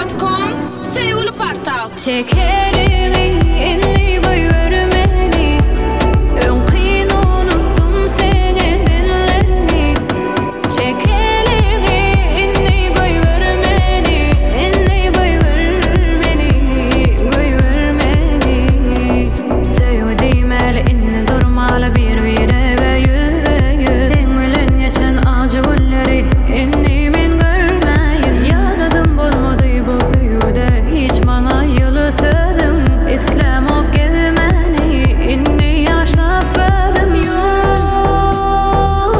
Soundcloud.com. Segui Partal. Çekerini inni koyvermeni. Önkün unuttum senin ellerini. Çekerini inni koyvermeni. İnni koyvermeni. Koyvermeni. Sevdiğim el inni durmalı bir virege yüz. Sen bilen geçen acı günleri inni men görmeyin. Yadadım bolmadı bu suyuda hiç bana yılı sözüm. İslam o gezmeni inni yaşlap kaldım yok.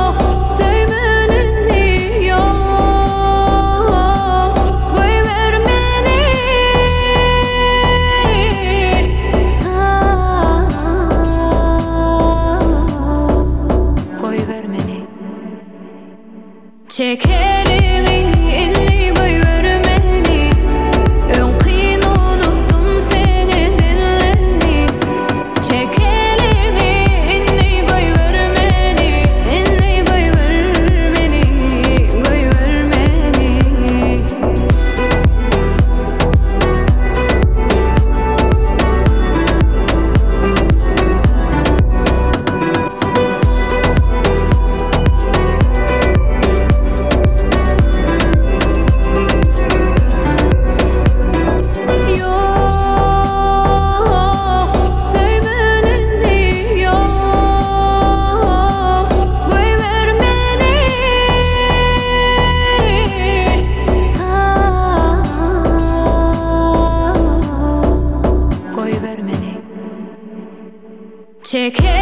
Sevmenin yok. Koyvermeni. Koyvermeni. Çekerini inni koyvermeni. Önkün unuttum senin ellerini. Çekerini inni koyvermeni. İnni koyvermeni. Koyvermeni. Yok, sevmenin yok. Koyvermeni. Koyvermeni. Çeker